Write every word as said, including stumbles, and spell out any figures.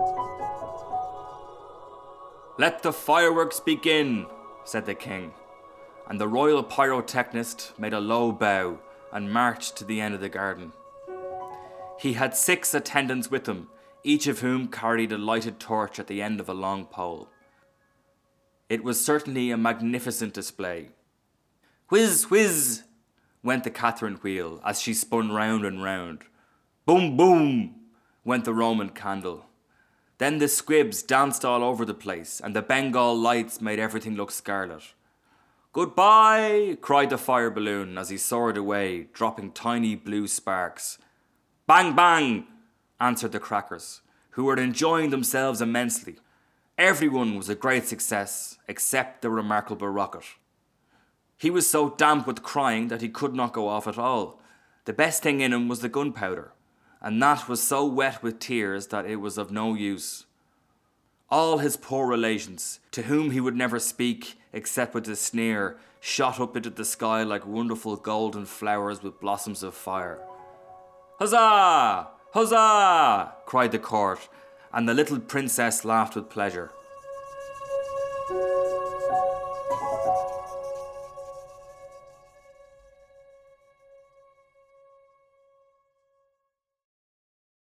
"Let the fireworks begin," said the king, and the royal pyrotechnist made a low bow and marched to the end of the garden. He had six attendants with him, each of whom carried a lighted torch at the end of a long pole. It was certainly a magnificent display. Whiz, whiz, went the Catherine wheel as she spun round and round. Boom, boom, went the Roman candle. Then the squibs danced all over the place, and the Bengal lights made everything look scarlet. "Goodbye," cried the fire balloon as he soared away, dropping tiny blue sparks. "Bang, bang," answered the crackers, who were enjoying themselves immensely. Everyone was a great success, except the remarkable rocket. He was so damp with crying that he could not go off at all. The best thing in him was the gunpowder, and that was so wet with tears that it was of no use. All his poor relations, to whom he would never speak except with a sneer, shot up into the sky like wonderful golden flowers with blossoms of fire. "Huzzah! Huzzah!" cried the court, and the little princess laughed with pleasure.